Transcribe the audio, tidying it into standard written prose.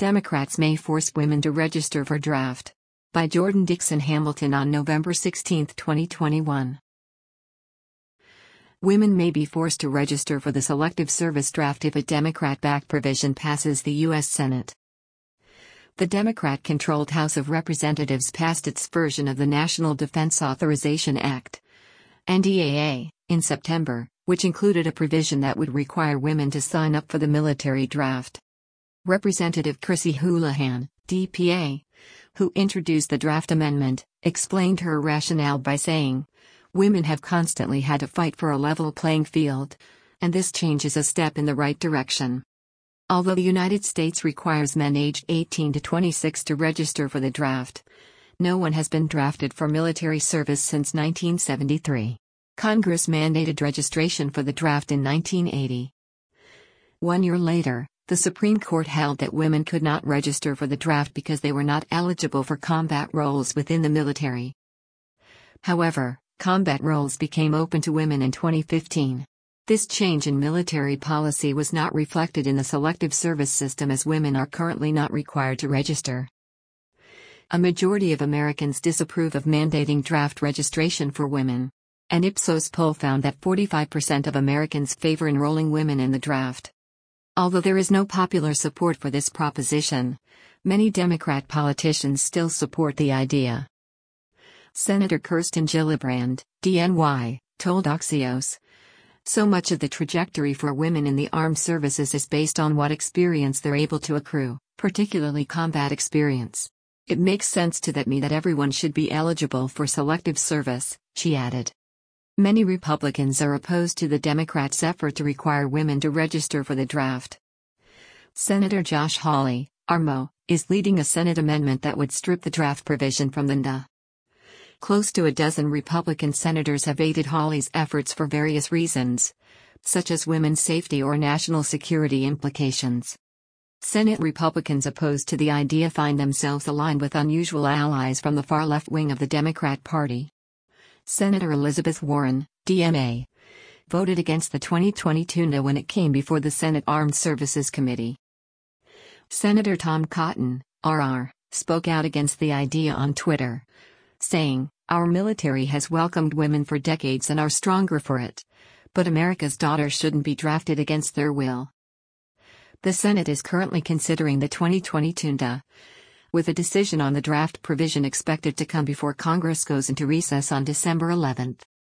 Democrats may force women to register for draft. By Jordan Dixon Hamilton on November 16, 2021. Women may be forced to register for the Selective Service Draft if a Democrat-backed provision passes the U.S. Senate. The Democrat-controlled House of Representatives passed its version of the National Defense Authorization Act, NDAA, in September, which included a provision that would require women to sign up for the military draft. Representative Chrissy Houlihan, DPA, who introduced the draft amendment, explained her rationale by saying, "Women have constantly had to fight for a level playing field, and this change is a step in the right direction." Although the United States requires men aged 18 to 26 to register for the draft, no one has been drafted for military service since 1973. Congress mandated registration for the draft in 1980. 1 year later, the Supreme Court held that women could not register for the draft because they were not eligible for combat roles within the military. However, combat roles became open to women in 2015. This change in military policy was not reflected in the Selective Service system, as women are currently not required to register. A majority of Americans disapprove of mandating draft registration for women. An Ipsos poll found that 45% of Americans favor enrolling women in the draft. Although there is no popular support for this proposition, many Democrat politicians still support the idea. Senator Kirsten Gillibrand, DNY, told Axios, "So much of the trajectory for women in the armed services is based on what experience they're able to accrue, particularly combat experience. It makes sense to me that everyone should be eligible for selective service," she added. Many Republicans are opposed to the Democrats' effort to require women to register for the draft. Senator Josh Hawley, RMO, is leading a Senate amendment that would strip the draft provision from the NDA. Close to a dozen Republican senators have aided Hawley's efforts for various reasons, such as women's safety or national security implications. Senate Republicans opposed to the idea find themselves aligned with unusual allies from the far left wing of the Democrat Party. Senator Elizabeth Warren, DMA, voted against the 2022 NDA when it came before the Senate Armed Services Committee. Senator Tom Cotton, RR, spoke out against the idea on Twitter, saying, "Our military has welcomed women for decades and are stronger for it. But America's daughters shouldn't be drafted against their will." The Senate is currently considering the 2022 NDA, with a decision on the draft provision expected to come before Congress goes into recess on December 11.